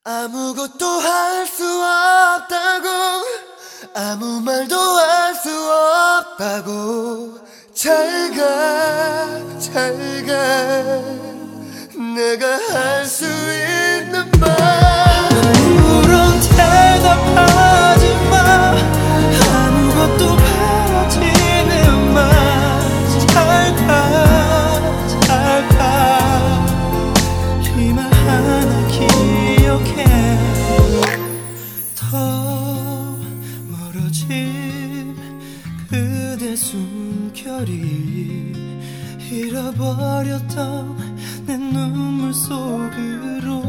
아무것도 할 수 없다고, 아무 말도 할 수 없다고. 잘 가 내가 할 수 있는 말. 아무런 대답하지 마. 아무것도 바라지는 마. 잘 가 이 말 하나 기억해. 더 멀어진 그대 숨결이 잃어버렸던 내 눈물 속으로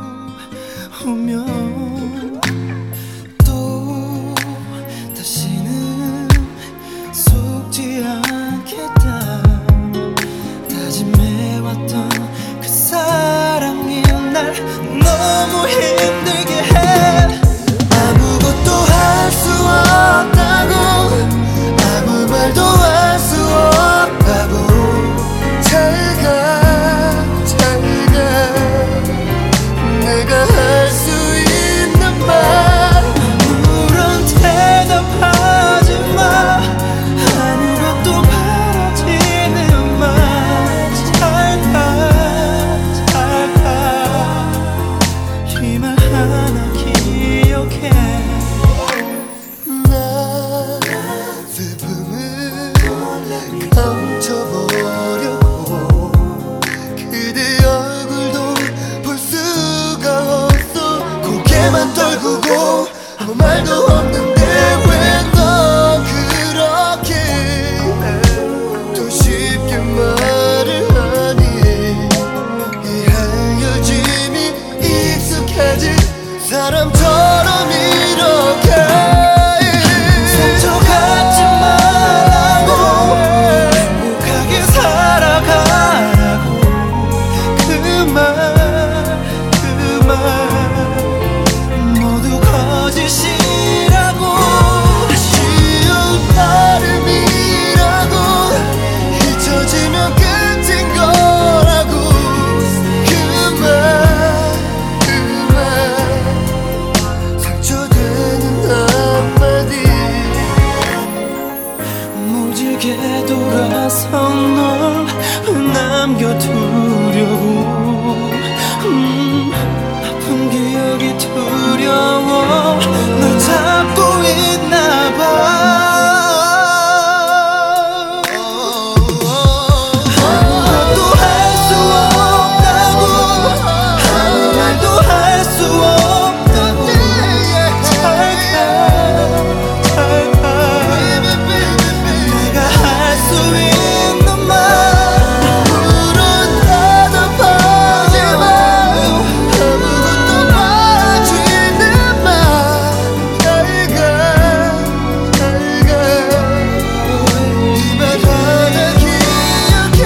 오면 또 다시는 속지 않겠다 다짐해왔던 그 사랑이 날 너무 힘들게 해. 아무것도 할 수 없다고, 아무 말도 할 수 없다고. 잘 가 내가 할 수 있는 말. 아무런 대답하지 마. 아무것도 바라지는 마. 잘 가 이 말 하나 기억해. 나 슬픔을 감춰보려고 그대 얼굴도 볼 수가 없어. 고개만 떨구고 아무 말도 없는데 왜 너 그렇게 또 쉽게 말을 하니. 이 알려짐이 익숙해진 사람처럼 이렇게 상처받지 말라고, 행복하게 살아가라고. 그 말 모두 거짓이라고. 아쉬운 발음이라고, 잊혀지면 끝인 거라고. 그 말 상처되는 한마디. 무지개 돌아서 널 남겨두려고. 아픈 기억이 두려워 널 잡고 있나봐. 아무것도 할 수 없다고, 아무 말도 할 수 없다고. 잘 가 내가 할 수 있는 말. 아무런 대답하지 마. 아무것도 말하지는 마. 잘 가 이 말 하나 기억해.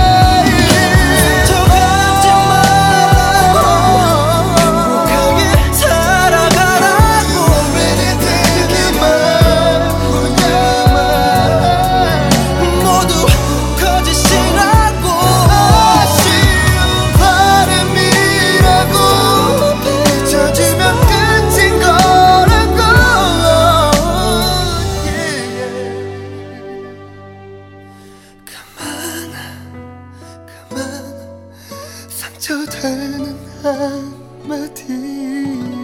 상처받지 말라고, 행복하게 살아가라고. 그 말 모두 거짓이라고. 아쉬운 발음이라고, 잊혀지면 끝인 거라고. 그만 상처되는 한마디.